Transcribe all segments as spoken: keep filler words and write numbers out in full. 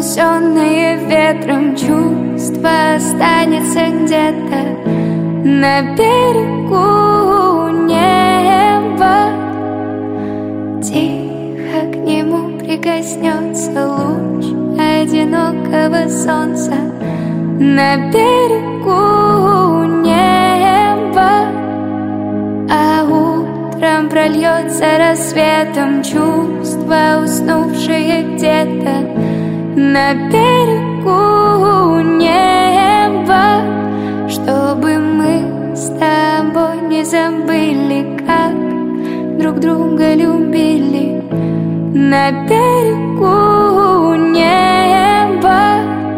унесенное ветром чувство останется где-то на берегу неба. Тихо к нему прикоснется луч одинокого солнца на берегу неба. А утром прольется рассветом чувство, уснувшее где-то на берегу неба. Чтобы мы с тобой не забыли, как друг друга любили на берегу неба.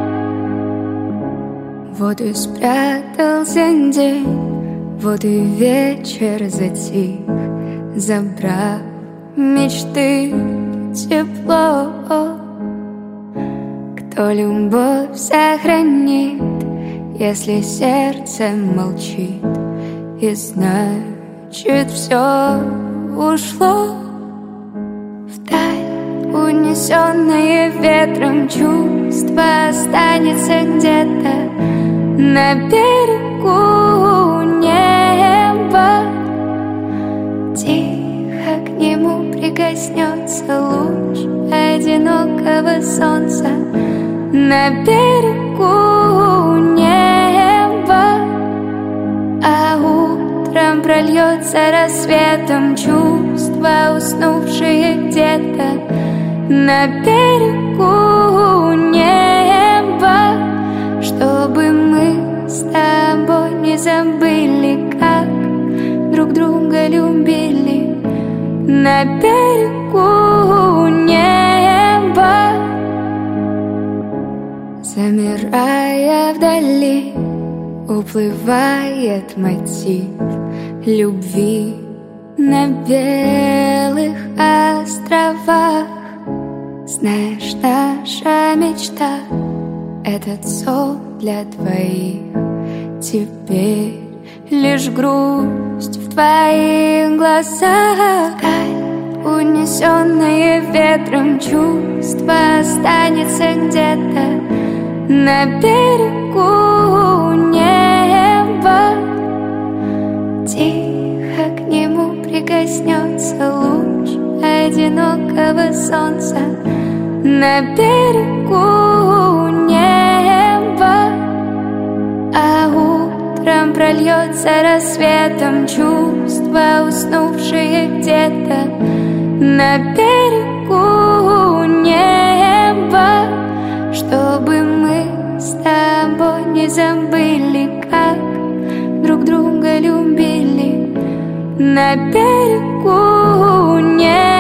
Вот и спрятался день, вот и вечер затих, забрав мечты тепло. Кто любовь сохранит, если сердце молчит, и значит все ушло вдаль. Унесенное ветром чувство останется где-то на берегу неба. Тихо к нему прикоснется луч одинокого солнца на берегу неба. А утром прольется рассветом чувство, уснувшее где-то на берегу неба. Чтобы мы с тобой не забыли, как друг друга любили на берегу неба. Замирая вдали, уплывает мотив любви на белых островах. Знаешь, наша мечта — этот сон для двоих. Теперь лишь грусть в твоих глазах. Унесенное ветром чувство останется где-то на берегу неба. Тихо к нему прикоснется луч одинокого солнца на берегу неба. А утром прольется рассветом чувство, уснувшее где-то на берегу неба. Чтобы мы с тобой не забыли, как друг друга любили на берегу неба.